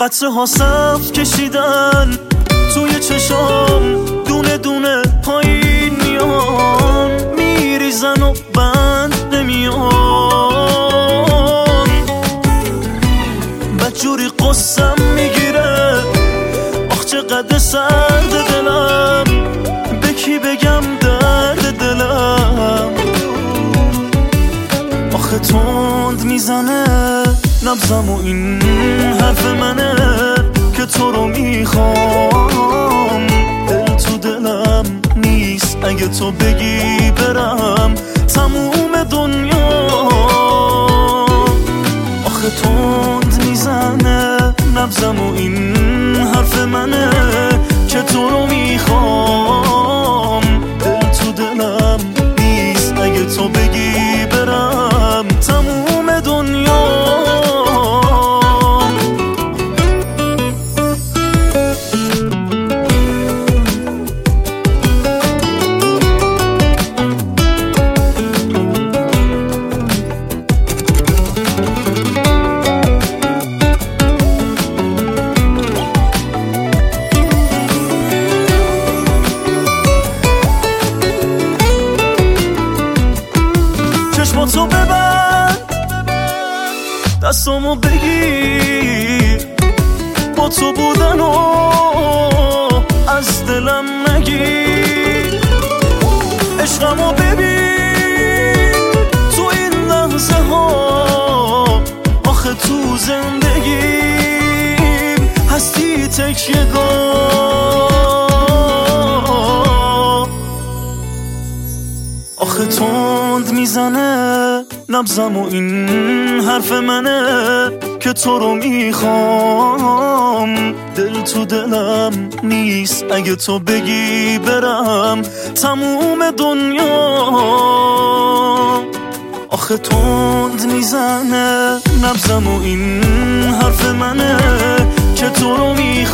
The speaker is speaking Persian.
قطره ها سبز کشیدن توی چشام، دونه دونه پایین میان، میریزن و بند نمیان. بدجوری قصم میگیره، آخ چقدر سرد دلم، به کی بگم درد دلم. آخه تند میزنه نبضم و این حرف منه که تو رو میخوام. دل تو دلم نیست اگه تو بگی برم تموم دنیا. آخه تند میزنه نبضم و این حرف منه که تو رو میخوام. دل تو دلم نیست اگه تو بگی برم تموم دنیا. چشماتو ببند، دستامو بگیر، با تو بودنو از دلم نگیر. عشقمو ببین تو این لحظه ها، آخه تو زندگیم هستی تکیه‌گاه. آخه تند میزنه نبضم و این حرف منه که تو رو میخوام. دل تو دلم نیست اگه تو بگی برم تموم دنیا. آخه تند میزنه نبضم و این حرف منه که تو رو میخوام.